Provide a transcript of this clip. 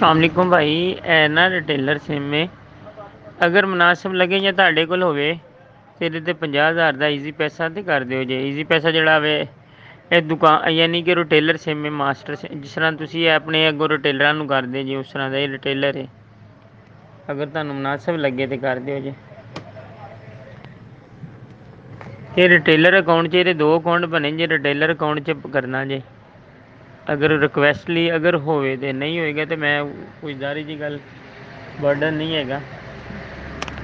अलैकुम भाई ਇਹ ਨਾ ਰਿਟੇਲਰ ਸਿਮ ਹੈ। ਅਗਰ ਮੁਨਾਸਿਬ ਲੱਗੇ ਜਾਂ ਤੁਹਾਡੇ ਕੋਲ ਹੋਵੇ ਤੇ ਇਹਦੇ ਤੇ 50,000 ਦਾ ਈਜ਼ੀ ਪੈਸਾ ਤੇ ਕਰ ਦਿਓ ਜੇ। ਈਜ਼ੀ ਪੈਸਾ ਜਿਹੜਾ ਵੇ ਇਹ ਦੁਕਾਨ ਯਾਨੀ ਕਿ ਰਿਟੇਲਰ ਸਿਮ ਹੈ, ਮਾਸਟਰ ਜਿਸ ਤਰ੍ਹਾਂ ਤੁਸੀਂ ਆਪਣੇ ਅੱਗੋਂ ਰਿਟੇਲਰਾਂ ਨੂੰ ਕਰਦੇ ਜੀ ਉਸ ਤਰ੍ਹਾਂ ਦਾ ਇਹ ਰਿਟੇਲਰ ਹੈ। ਅਗਰ ਤੁਹਾਨੂੰ ਮੁਨਾਸਿਬ ਲੱਗੇ ਤੇ ਕਰ ਦਿਓ ਜੇ। ਇਹ ਰਿਟੇਲਰ ਅਕਾਊਂਟ 'ਚ ਇਹਦੇ 2 ਅਕਾਊਂਟ ਬਣੇ ਜੇ। ਰਿਟੇਲਰ ਅਕਾਊਂਟ 'ਚ ਕਰਨਾ ਜੇ। ਅਗਰ ਰਿਕੁਐਸਟ ਲਈ ਅਗਰ ਹੋਵੇ ਤੇ ਨਹੀਂ ਹੋਏਗਾ ਤੇ ਮੈਂ ਕੋਈ ਜ਼ਾਰੀ ਜੀ ਗੱਲ ਬਰਡਨ ਨਹੀਂ ਹੈਗਾ।